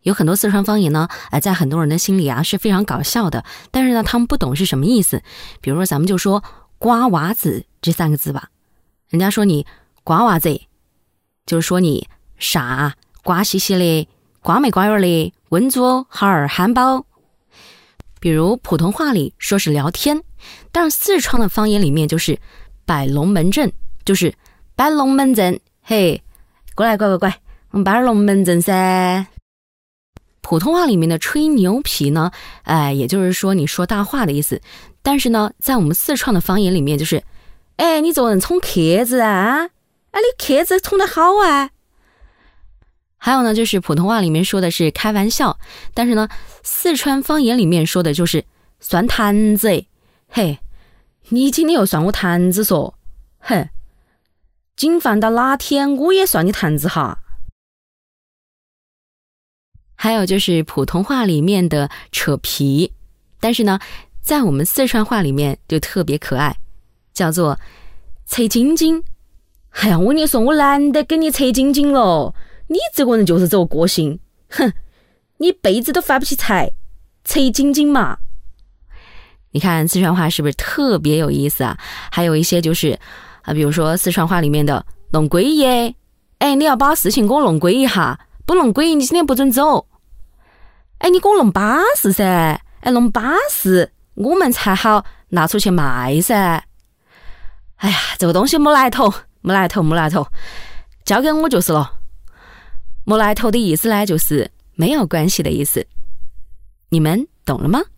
有很多四川方言呢，在很多人的心里啊是非常搞笑的，但是呢他们不懂是什么意思。比如说咱们就说瓜娃子这3个字吧，人家说你瓜娃子，就是说你傻瓜兮兮的，瓜没瓜儿的，温猪孩儿汉堡。比如普通话里说是聊天，但是四川的方言里面就是摆龙门阵，就是摆龙门阵，嘿，过来乖乖乖，我们摆龙门阵噻。普通话里面的吹牛皮呢，也就是说你说大话的意思，但是呢在我们四川的方言里面就是你这个人冲壳子啊，你壳子冲得好啊。还有呢就是普通话里面说的是开玩笑，但是呢四川方言里面说的就是算坛子，嘿，你今天又算我坛子嗦，哼，今饭到哪天我也算你坛子哈。还有就是普通话里面的扯皮，但是呢在我们四川话里面就特别可爱，叫做扯筋筋。哎呀，我跟你说，我懒得跟你扯筋筋了，你这个人就是这个个性，哼，你辈子都发不起财，扯筋筋嘛。你看四川话是不是特别有意思啊？还有一些就是比如说四川话里面的弄归耶，你要把事情给我弄归一下，不弄归你今天不准走。你给我弄巴适噻，弄巴适我们才好拿出去卖噻。哎呀，这个东西没来头，交给我就是了。没来头的意思呢，就是没有关系的意思。你们懂了吗？